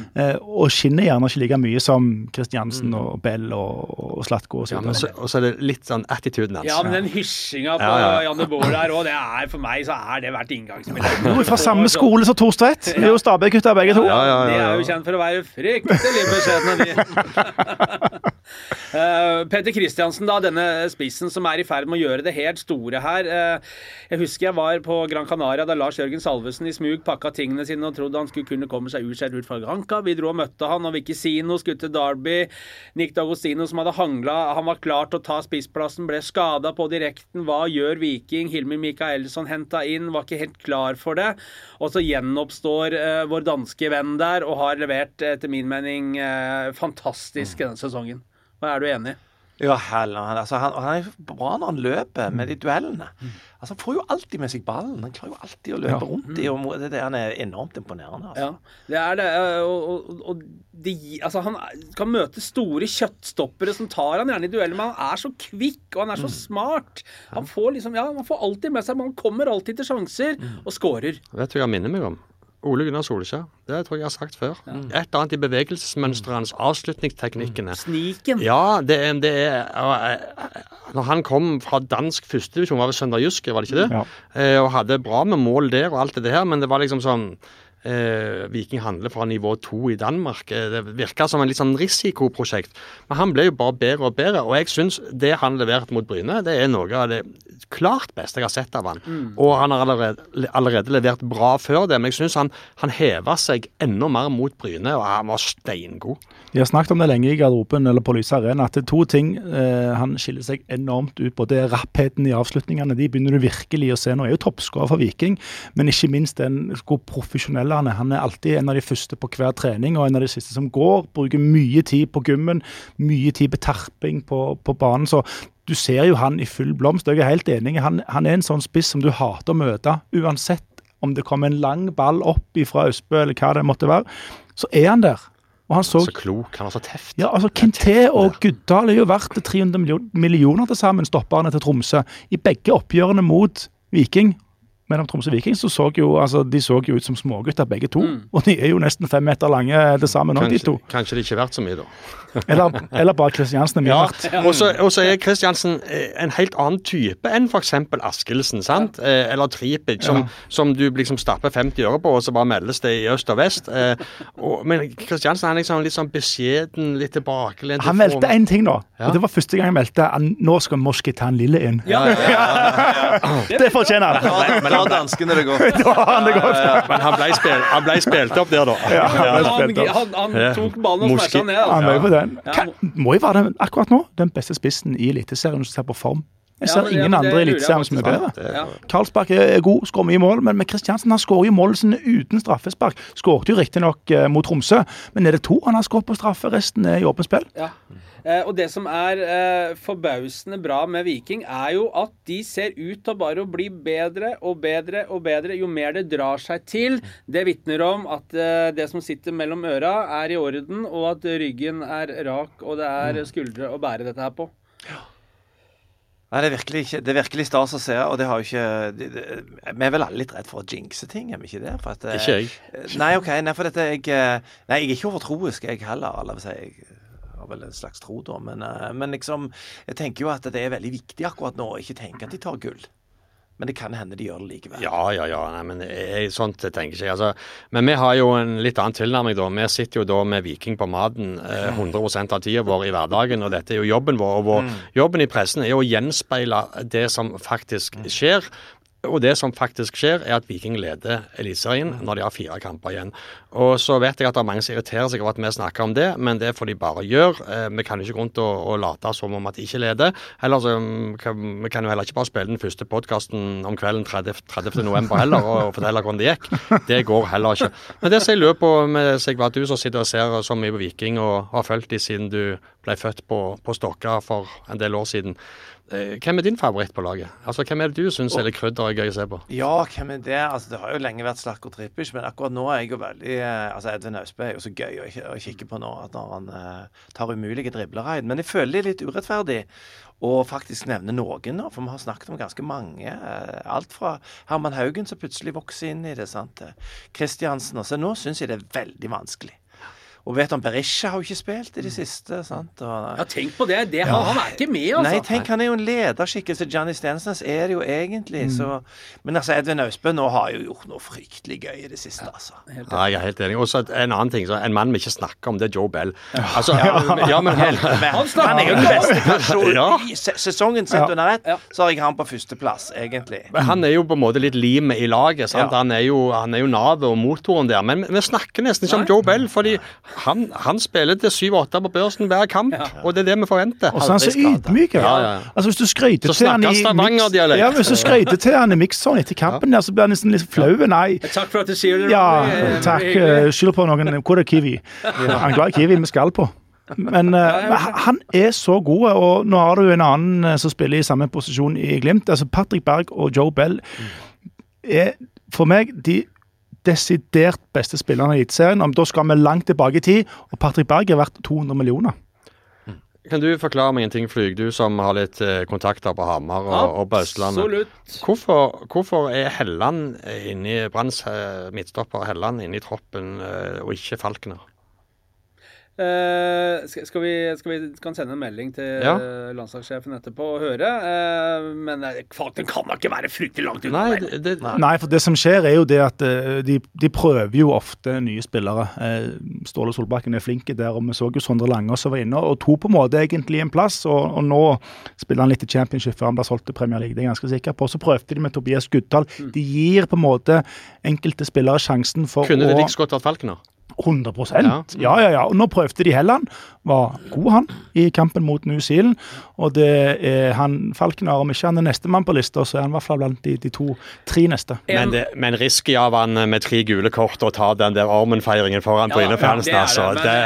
og skinner gjerne ikke like mye som Christiansen og Bell og Zlatko. Ja, og så er det litt sånn attituden hans. Ja, men den hysjinga på Janne Bård der, og det for meg så er det vært inngangsspiller. Jo, fra samme skole som Torstvedt. Vi er jo Stabæk-gutter begge to. De er jo kjent for å være fryktelig beskjedne, de. Peter Christiansen da, denne spissen som er i ferd med å gjøre det helt store her. Jeg husker jeg var på Gran Canaria da Lars Jørgen Salvesen i smug pakket tingene sine og trodde han skulle kunne komme seg ut fra Granca. Vi dro og møtte han, og Vicky Sino skulle til Derby. Nick D'Agostino som hadde hanglet, han var klar til å ta spissplassen, ble skadet på direkten. Hva gjør Viking? Hilmi Mikaelsson hentet inn, var ikke helt klar for det. Og så gjenoppstår vår danske venn der, og har levert, etter min mening, fantastisk denne sesongen. Hva er du enig i? Ja, han er bra når han løper med de duellene. Altså, han får jo alltid med seg ballen. Han klarer jo alltid å løpe rundt i, og han er enormt imponerende. Altså. Ja, det er det. Og han kan møte store kjøttstoppere som tar han gjerne i dueller, men han er så kvikk, og han er så smart. Han får man får alltid med seg, men han kommer alltid til sjanser, og skårer. Vet du hva jeg minner meg om? Ole Gunnar Solskjær. Det tror jeg har sagt før. Ja. Et eller annet i bevegelsesmønstrene, avslutningsteknikkene. Sniken. Ja, det er når han kom fra dansk førstedivisjon, var det Sønderjyske, var det ikke det? Ja. Og hadde bra med mål der og alt det her, men det var liksom sånn Viking handler fra nivå 2 i Danmark. Det virket som en litt sånn risikoprosjekt. Men han ble jo bare bedre og bedre, og jeg synes det han leverte mot Bryne, det er noe av det klart beste jeg har sett av han. Og han har allerede levert bra før det, men jeg synes han hever seg enda mer mot Bryne, og han var steingod. Vi har snakket om det lenge i garderoben eller på Lyse Arena, at det 2 ting han skiller seg enormt ut på. Det rappheten i avslutningene. De begynner du virkelig å se. Nå er jo toppskårer for Viking, men ikke minst den profesjonelle. Han er alltid en av de første på hver trening, og en av de siste som går, bruker mye tid på gymmen, mye tid på terping på banen, så du ser jo han i full blomst. Jeg er helt enig, han er en sånn spiss som du hater å møte, uansett om det kommer en lang ball opp fra Østbø, eller hva det måtte være, så er han der. Og han så klok, han er så teft. Ja, altså Kinté og Guddal er jo verdt 300 millioner til sammen, stopperne til Tromsø, i begge oppgjørene mot Viking. Mellom Tromsø og Viking, de så jo ut som smågutter begge to, og de er jo nesten 5 meter lange det samme nå, de to. Kanskje det ikke er verdt så mye da. eller bare Kristiansen er mye verdt. Og så er Kristiansen en helt annen type enn for eksempel Askelsen, sant? Eller Tripic, som du liksom stapper 50 øre på, og så bare meldes det i øst og vest. Men Kristiansen er liksom litt sånn beskjeden, litt tilbake. Han meldte en ting da, og det var første gang han meldte, nå skal Moski ta en lille inn. Det fortjener han. Men la danskene det går. Men han ble spilt opp der da. Han tok ballen og smasket ned. Han var jo på den. Må jo være akkurat nå den beste spissen i Eliteserien som ser på form. Jeg ser ingen andre i Eliteserien som er bedre. Karlsbakk er god, skår mye mål, men Kristiansen har skåret i mål uten straffespark. Skåret jo riktig nok mot Tromsø, men er det 2 han har skåret på straffe, resten er i åpent spill? Ja. Og det som er forbausende bra med Viking er jo at de ser ut til bare å bli bedre og bedre og bedre jo mer det drar seg til. Det vitner om at det som sitter mellom øra er i orden, og at ryggen er rak, og det er skuldre å bære dette her på. Nei, det er virkelig stas å se, og det har jo ikke... Vi er vel alle litt redd for å jinxe ting, er vi ikke det? For at, ikke jeg. Nei, ok, for dette jeg er ikke overtroisk, jeg heller, eller vil si jeg har vel en slags tro da, men liksom, jeg tenker jo at det er veldig viktig akkurat nå, ikke tenke at de tar gull. Men det kan hende de gjør det likevel. Ja, nei, men sånt tenker ikke jeg. Altså, men vi har jo en litt annen tilnærming da. Vi sitter jo da med Viking på maten 100% av tiden vår i hverdagen, og dette er jo jobben vår. Og jobben i pressen er jo å gjenspeile det som faktisk skjer. Og det som faktisk skjer er at Viking leder Eliteserien når de har 4 kamper igjen. Og så vet jeg at det er mange som irriterer seg over at vi snakker om det, men det får de bare gjøre. Vi kan jo ikke gå rundt og late som om at de ikke leder. Vi kan jo heller ikke bare spille den første podcasten om kvelden 30. november heller og fortelle hvordan det gikk. Det går heller ikke. Men det som jeg lurer på med Sigvard, du som sitter og ser så mye på Viking og har følt de siden du ble født på Stokka for en del år siden. Hvem er din favoritt på laget? Altså, hvem er det du synes er litt krydder og gøy å se på? Ja, hvem er det? Altså, det har jo lenge vært Slatko Tripic, men akkurat nå er jeg jo veldig... Altså, Edvin Austbø er jo så gøy å kikke på nå, at når han tar umulige driblereid. Men jeg føler det er litt urettferdig å faktisk nevne noen nå, for vi har snakket om ganske mange. Alt fra Herman Haugen som plutselig vokser inn i det, sant? Kristiansen, og så nå synes jeg det er veldig vanskelig. Og vet om Berisha har jo ikke spilt i det siste, sant? Ja, tenk på det. Han er ikke med, altså. Nei, tenk, han er jo en lederskikkelse. Gianni Stensnes er det jo egentlig, så... Men altså, Edvin Austbø nå har jo gjort noe fryktelig gøy i det siste, altså. Ja, jeg er helt enig. Og så en annen ting, så en mann vi ikke snakker om, det er Joe Bell. Altså, men han er jo den beste, kanskje. I sesongen sett under ett, så har jeg han på førsteplass, egentlig. Han er jo på en måte litt limet i laget, sant? Han er jo navet og motoren der, men vi snakker nesten ikke om Joe Bell, fordi han spiller til 7-8 på børsen hver kamp, og det er det vi forventer. Og så er han så ydmyk. Altså, hvis du skrøyter til han i mixzone etter kampen der, så blir han nesten litt flau. Nei. Takk for at du sier det. Ja, takk. Skyld på noen. Hvor er Kiwi? Han er glad i Kiwi med skall på. Men han er så god, og nå har du en annen som spiller i samme posisjon i Glimt. Altså Patrick Berg og Joe Bell er for meg de desidert beste spillerne i Eliteserien. Da skal vi langt tilbake i tid, og Patrick Berg er verdt 200 millioner. Kan du forklare meg en ting, Flyg, du som har litt kontakter på Hamar og på Østlandet. Absolutt. Hvorfor er Helland Branns midtstopper Helland inne i troppen, og ikke Falkner? Skal vi kan sende en melding til landslagssjefen etterpå og høre, men den kan da ikke være fryktelig langt ut. Nei, for det som skjer er jo det at de prøver jo ofte nye spillere. Ståle Solbakken flinke der, og vi så jo Sondre Lange også var inne, og tog på en måte egentlig en plass, og nå spiller han litt i Championship før han ble solgt til Premier League, det er jeg ganske sikker på. Så prøvde de med Tobias Guddal. De gir på en måte enkelte spillere sjansen for Kunne det like godt vært Falkner? 100%. Ja. Og nå prøvde de Helland. Var god han i kampen mot New Zealand. Og det er han Falkner, om ikke han neste mann på lista, så er han I hvert fall blant de 2-3 neste. Men risky av han med 3 gule kort og ta den der Armen-feiringen foran Bryne-fansen, altså.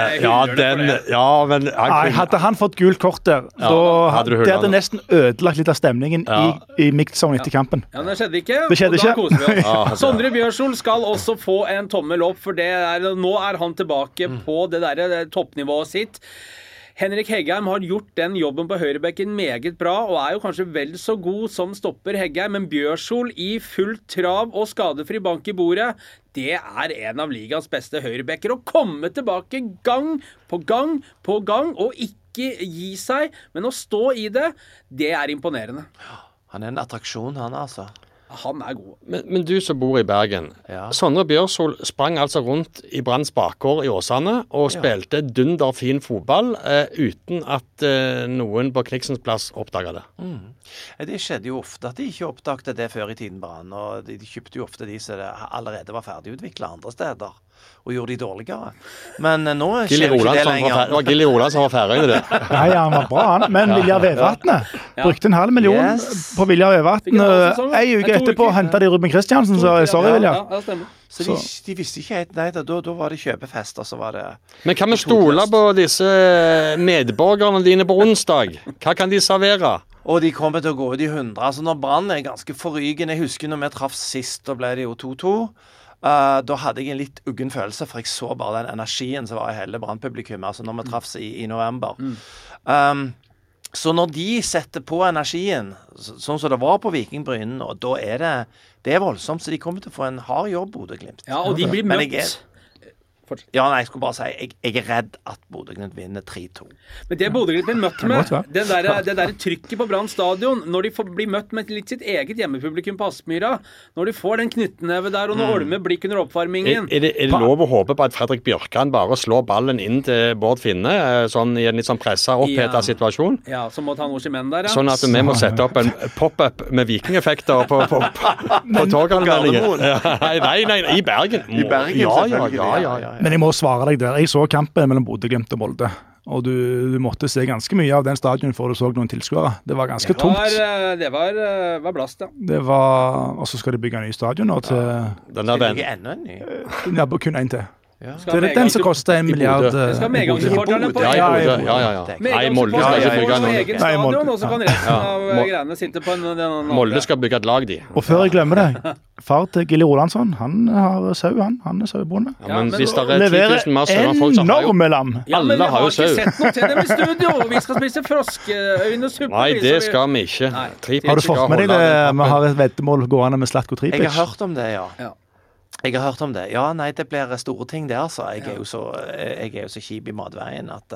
Hadde han fått gult kort der, det hadde nesten ødelagt litt av stemningen i mixed-zone etter kampen. Ja, men det skjedde ikke. Det skjedde ikke. Koser vi oss. Sondre Bjørsol skal også få en tommel opp, for nå er han tilbake på det der toppnivået sitt. Henrik Heggheim har gjort den jobben på høyrebekken meget bra, og er jo kanskje vel så god som stopper Heggheim, men Bjørsol I fullt trav og skadefri bank I bordet, det er en av ligas beste høyrebekker. Å komme tilbake gang på gang på gang, og ikke gi seg, men å stå I det, det er imponerende. Han er en attraksjon, han altså. Han er god. Men du som bor I Bergen, Sondre Bjørsol sprang altså rundt I Branns bakgård I Åsane og spilte dunderfin fotball uten at noen på Kniksens plass oppdaget det. Det skjedde jo ofte at de ikke oppdaget det før I tiden Brann, og de kjøpte jo ofte de som allerede var ferdigutviklet andre steder og gjorde de dårligere. Men nå skjer jo ikke det lenger. Det var Gilly Roland som var Færøyene det. Nei, han var bra han. Men Viljar Vevatne brukte 500 000 på Viljar Vevatne. En uke etterpå hentet de Ruben Kristiansen, så sorry Viljar. Ja, stemmer. Så de visste ikke helt, nei, da var det kjøpefest, og så var det... Men kan vi stole på disse medborgerne dine på onsdag? Hva kan de servere? Og de kommer til å gå ut I 100. Altså når Brann ganske forrygende, jeg husker når vi traff sist, da ble det jo 2-2. Da hadde jeg en litt uggen følelse, for jeg så bare den energien som var I hele Brann-publikum, altså når vi traff I november. Så når de setter på energien, sånn som det var på Viking Bryne, og da det er voldsomt, så de kommer til å få en hard jobb, Bodø/Glimt. Ja, og de blir møtt. Jeg skulle bare si, jeg redd at Bodø/Glimt vinner 3-2. Men det Bodø/Glimt blir møtt med, det der trykket på Brann stadion, når de blir møtt med litt sitt eget hjemmepublikum på Aspmyra, når de får den knyttneve der, og når Olme blikk under oppvarmingen. Er det lov å håpe på at Fredrik Bjørkan bare slår ballen inn til Bård Finne, sånn I en litt sånn presset, opphetet situasjon? Ja, så må ta Norsemenn der, Sånn at vi må sette opp en pop-up med vikingeffekter på Torgallmeldingen. Nei, I Bergen. I Bergen, ja. Men jeg må svare deg der. Jeg så kampen mellom Bodø/Glimt og Molde. Og du måtte se ganske mye av den stadion før du så noen tilskuere. Det var ganske tomt. Det var blast, ja. Og så skal de bygge en ny stadion. Og til, den der bygger enda en ny. Ja, kun en til. Ja. Det er den som koster 1 milliard. Det skal medgangssupporterne på. Ja. Nei, Molde skal ikke bygge noe. Egen stadion, og så kan resten av greiene sitte på en Molde skal bygge et lag, de. Og før jeg glemmer det, far til Gilly Rolandsson, han har sau, han er sauebonde. Ja, men hvis det er 10 000 mer sauer, folk som har jo... Enorme lam. Ja, men vi har ikke sett noe til dem I studio. Vi skal spise froskeøynesuppe. Nei, det skal vi ikke. Har du fått med deg det? Vi har et veddemål gående med Slatko Tripic. Jeg har hørt om det, ja. Jeg har hørt om det. Ja, nei, det blir store ting der, altså. Jeg er jo så kjip I matveien at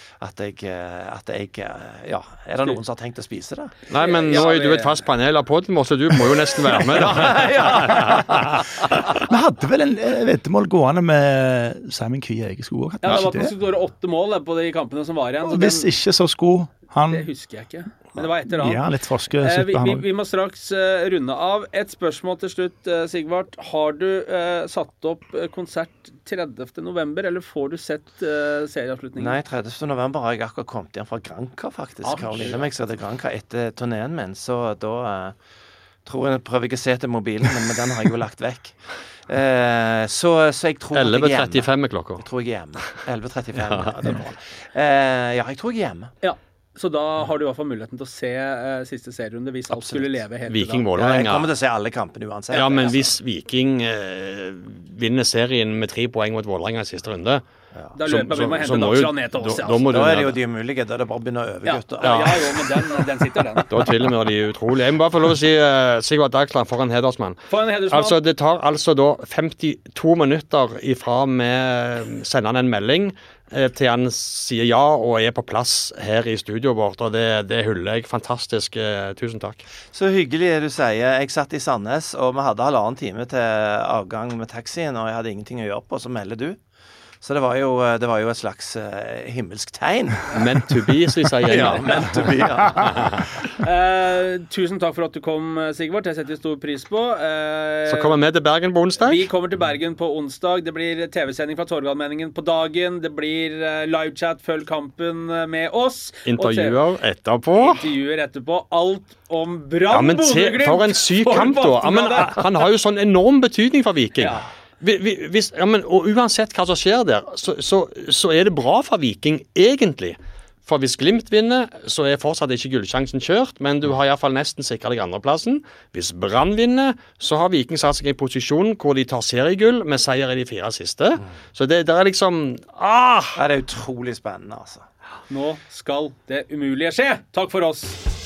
jeg er det noen som har tenkt å spise det? Nei, men nå er du et fast panel av podden, så du må jo nesten være med da. Vi hadde vel en veddemål gående med Simon Kvie Egesko. Ja, det var at man skulle skåre 8 mål på de kampene som var igjen. Hvis ikke så skulle han... Det husker jeg ikke. Men det var etter annet. Ja, litt forskesuppe. Vi må straks runde av. Et spørsmål til slutt, Sigvart. Har du satt opp konsert 30. november, eller får du sett serieavslutningen? Nei, 30. november har jeg akkurat kommet igjen fra Granca, faktisk. Karoline meg skal til Granca etter turneen min, så da tror jeg prøver ikke å se til mobilen, men den har jeg jo lagt vekk. Så jeg tror 11.35 er klokka. Jeg tror jeg er hjemme. 11.35, det er bra. Jeg tror jeg er hjemme. Ja. Så da har du I hvert fall muligheten til å se siste serierunde hvis alt skulle leve helt Viking til da. Jeg kommer til å se alle kampene uansett. Ja, men hvis Viking vinner serien med 3 poeng mot Vålerenga I siste runde, Da løper vi med å hente Dagsland ned til oss. Da er det jo de umulige, da er det bare å begynne å øve, gutter. Ja, jo, men den sitter, den. Da tilmer de utrolig. Jeg må bare få lov å si Sigvard Dagsland for en hedersmann. Altså, det tar altså da 52 minutter ifra vi sender han en melding til han sier ja og er på plass her i studioet vårt, og det hyller jeg fantastisk. Tusen takk. Så hyggelig du sier. Jeg satt i Sandnes, og vi hadde 1,5 time til avgang med taxien, og jeg hadde ingenting å gjøre på, så melder du. Så det var jo et slags himmelsk tegn. Meant to be, så jeg sier. Ja, meant to be, ja. Tusen takk for at du kom, Sigvard. Jeg setter stor pris på. Så kommer vi til Bergen på onsdag? Vi kommer til Bergen på onsdag. Det blir TV-sending fra Torgallmenningen på dagen. Det blir livechat, følg kampen med oss. Intervjuer etterpå. Alt om Brann, Bodø-Glimt. For en syk kamp da. Ja, men, han har jo sånn enorm betydning for Viking. Ja. Og uansett hva som skjer der, så er det bra for Viking, egentlig. For hvis Glimt vinner, så er fortsatt ikke gullsjansen kjørt, men du har i hvert fall nesten sikret deg andreplassen. Hvis Brann vinner, så har Viking satt seg i en posisjon hvor de tar seriegull med seier i de 4 siste. Så det er liksom Det er utrolig spennende, altså. Nå skal det umulige skje. Takk for oss.